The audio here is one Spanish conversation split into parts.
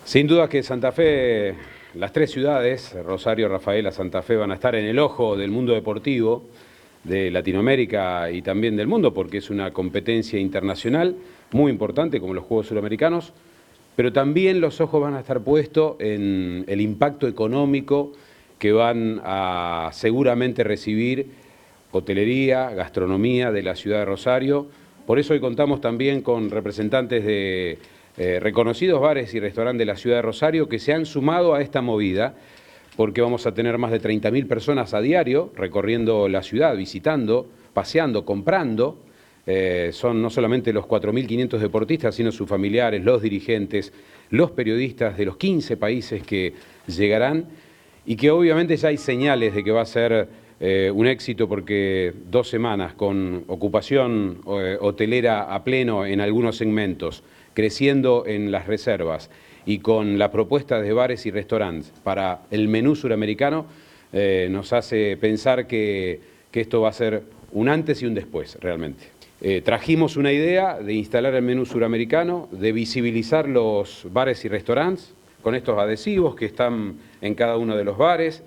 Sin duda que Santa Fe, las tres ciudades, Rosario, Rafaela, Santa Fe, van a estar en el ojo del mundo deportivo de Latinoamérica y también del mundo, porque es una competencia internacional muy importante como los Juegos Suramericanos, pero también los ojos van a estar puestos en el impacto económico que van a seguramente recibir hotelería, gastronomía de la ciudad de Rosario. Por eso hoy contamos también con representantes de reconocidos bares y restaurantes de la ciudad de Rosario que se han sumado a esta movida, porque vamos a tener más de 30.000 personas a diario recorriendo la ciudad, visitando, paseando, comprando. Son no solamente los 4.500 deportistas, sino sus familiares, los dirigentes, los periodistas de los 15 países que llegarán y que obviamente ya hay señales de que va a ser un éxito, porque 2 semanas con ocupación hotelera a pleno en algunos segmentos, creciendo en las reservas y con la propuesta de bares y restaurantes para el menú suramericano, nos hace pensar que esto va a ser un antes y un después realmente. Trajimos una idea de instalar el menú suramericano, de visibilizar los bares y restaurantes con estos adhesivos que están en cada uno de los bares,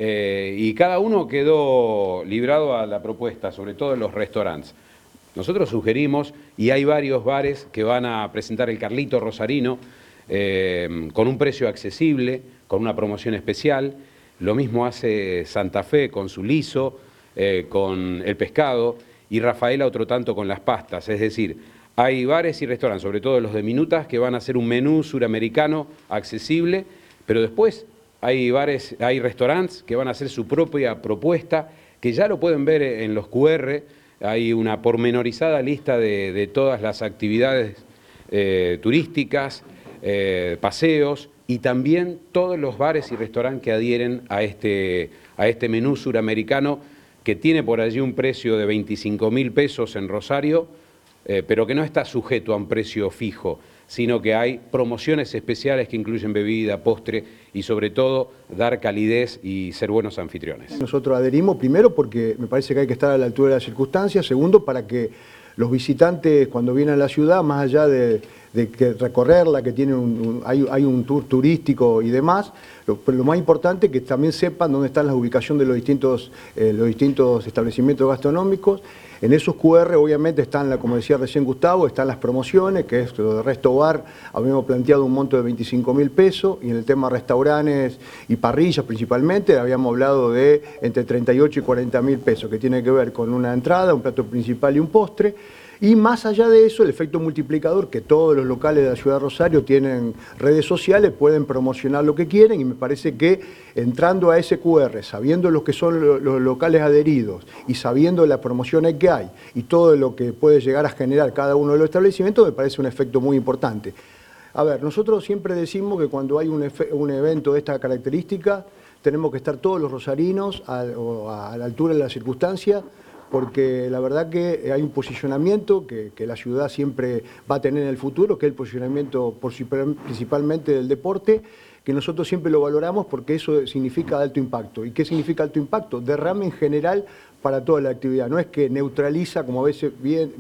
y cada uno quedó librado a la propuesta, sobre todo en los restaurantes. Nosotros sugerimos, y hay varios bares que van a presentar el Carlito Rosarino con un precio accesible, con una promoción especial. Lo mismo hace Santa Fe con su liso, con el pescado, y Rafaela otro tanto con las pastas. Es decir, hay bares y restaurantes, sobre todo los de minutas, que van a hacer un menú suramericano accesible, pero después hay bares, hay restaurantes que van a hacer su propia propuesta, que ya lo pueden ver en los QR. Hay una pormenorizada lista de todas las actividades turísticas, paseos, y también todos los bares y restaurantes que adhieren a este menú suramericano, que tiene por allí un precio de 25.000 pesos en Rosario, pero que no está sujeto a un precio fijo, sino que hay promociones especiales que incluyen bebida, postre y sobre todo dar calidez y ser buenos anfitriones. Nosotros adherimos primero porque me parece que hay que estar a la altura de las circunstancias, segundo para que los visitantes cuando vienen a la ciudad, más allá de que recorrerla, que tiene hay un tour turístico y demás, pero lo más importante es que también sepan dónde están las ubicaciones de los distintos establecimientos gastronómicos. En esos QR obviamente están, como decía recién Gustavo, están las promociones, que es lo de Resto Bar, habíamos planteado un monto de 25.000 pesos, y en el tema restaurantes y parrillas principalmente, habíamos hablado de entre 38 y 40.000 pesos, que tiene que ver con una entrada, un plato principal y un postre. Y más allá de eso, el efecto multiplicador, que todos los locales de la ciudad de Rosario tienen redes sociales, pueden promocionar lo que quieren, y me parece que entrando a ese QR, sabiendo lo que son los locales adheridos y sabiendo las promociones que hay y todo lo que puede llegar a generar cada uno de los establecimientos, me parece un efecto muy importante. A ver, nosotros siempre decimos que cuando hay un evento de esta característica, tenemos que estar todos los rosarinos a la altura de la circunstancia, porque la verdad que hay un posicionamiento que la ciudad siempre va a tener en el futuro, que es el posicionamiento principalmente del deporte, que nosotros siempre lo valoramos porque eso significa alto impacto. ¿Y qué significa alto impacto? Derrame en general para toda la actividad. No es que neutraliza, como a veces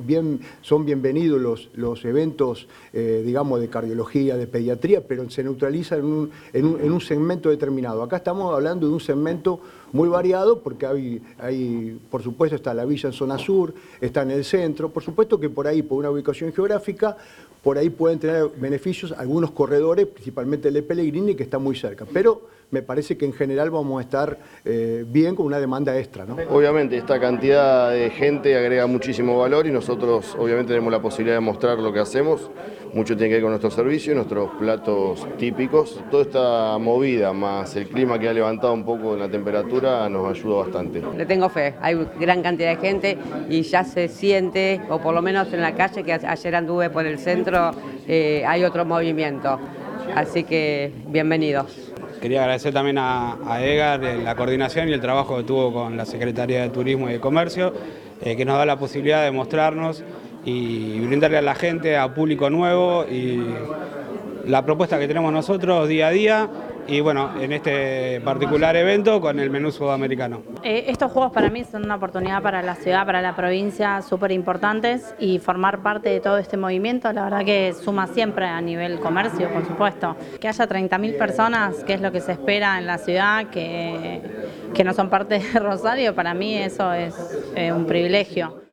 son bienvenidos los eventos, digamos, de cardiología, de pediatría, pero se neutraliza en un segmento determinado. Acá estamos hablando de un segmento muy variado, porque hay, por supuesto, está la villa en zona sur, está en el centro, por supuesto que por ahí, por una ubicación geográfica, por ahí pueden tener beneficios algunos corredores, principalmente el de Pellegrini, que está muy cerca, pero me parece que en general vamos a estar bien con una demanda extra, ¿no? Obviamente esta cantidad de gente agrega muchísimo valor y nosotros obviamente tenemos la posibilidad de mostrar lo que hacemos. Mucho tiene que ver con nuestros servicios, nuestros platos típicos. Toda esta movida más el clima que ha levantado un poco en la temperatura nos ayuda bastante. Le tengo fe, hay gran cantidad de gente y ya se siente, o por lo menos en la calle, que ayer anduve por el centro, hay otro movimiento. Así que bienvenidos. Quería agradecer también a Edgar la coordinación y el trabajo que tuvo con la Secretaría de Turismo y de Comercio, que nos da la posibilidad de mostrarnos y brindarle a la gente, a público nuevo, y la propuesta que tenemos nosotros día a día, y bueno, en este particular evento con el menú sudamericano. Estos juegos para mí son una oportunidad para la ciudad, para la provincia, súper importantes, y formar parte de todo este movimiento, la verdad que suma siempre a nivel comercio, por supuesto. Que haya 30.000 personas, que es lo que se espera en la ciudad, que no son parte de Rosario, para mí eso es un privilegio.